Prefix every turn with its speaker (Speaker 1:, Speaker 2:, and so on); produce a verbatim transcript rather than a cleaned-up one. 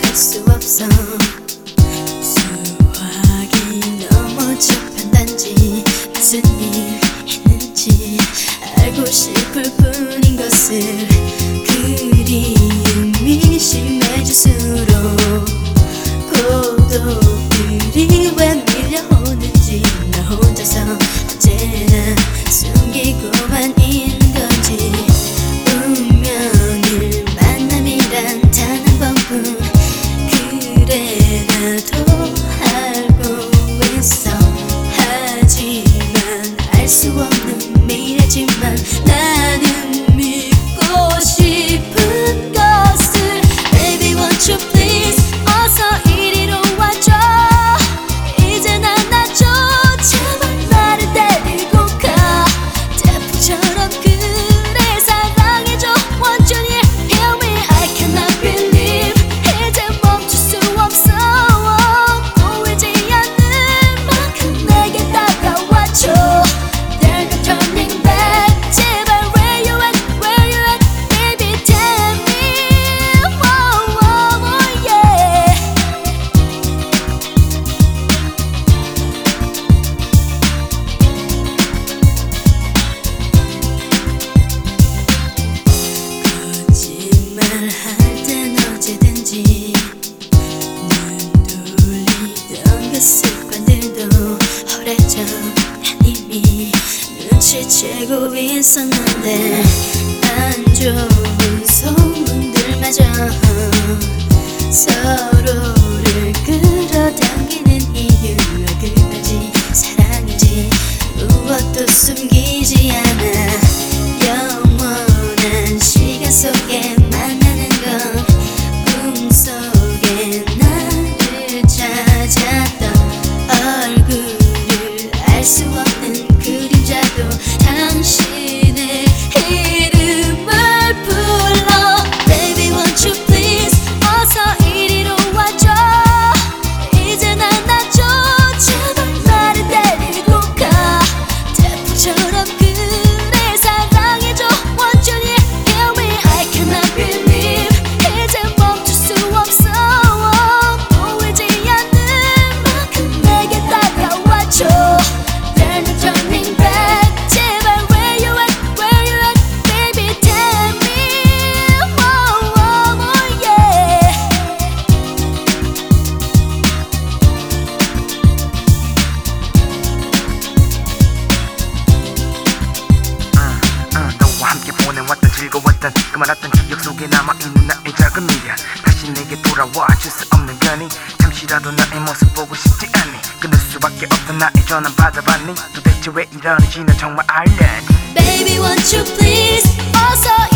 Speaker 1: 알 수 없어. 수학이 너무 좁은 단지 무슨 일 있는지 알고 싶을 뿐인 것을. 그리움이 심해질수록 고독들이 왜 밀려오는지 나 혼자서 언제나 숨기고만 있는 건지. 운명을 만남이란 단 한 번뿐 그래 나도 알고 있어. 하지만 알 수 없는 미래지만 나는 믿고 싶은 것을. Baby won't you please 어서 이리로 와줘. 이제 난 나죠. 제발 나를 데리고 가. 태풍처럼 그래 사랑해줘. 완전히 heal me. I cannot believe 이제 멈출 수 없어. 보이지 않는 만큼 내게 다가와줘. There's no turning back. 제발 where you at, where you at, baby tell me. Oh, oh, oh, yeah. 거짓말할 땐 언제든지 눈 돌리던 그 습관들도 오래전 이미 눈치채고 있었는데 안 좋은 소문들마저 서로를 끌어당기는 이유가 그까지 사랑이지 무엇도 숨기지 않아. 영원한 시간 속에 만나는 건 꿈속에 나를 찾았던 얼굴을 알 수 없는 그림자도 당신의 이름을 불러. Baby won't you please 어서 이리로 와줘. 이제 난 나죠. 제발 나를 데리고 가. 태풍처럼 그래 사랑해줘. 완전히 heal me. I cannot believe 이제 멈출 수 없어. 보이지 않는 만큼 내게 다가와줘. There's no turning back. 제발 where you at, where you at, baby tell me. Oh, oh, oh, yeah.
Speaker 2: 응, 너와 함께 보내왔던 즐거웠던 그 많았던 기억 속에 남아있는 나의 작은 미련. 다시 내게 돌아와 줄 수 없는 거니. 잠시라도 나의 모습 보고 싶지 않니. 끊을 수밖에 없던 나의 전화 받아봤니. 도대체 왜 이러는지 난 정말 알려니.
Speaker 1: Baby won't you please 어서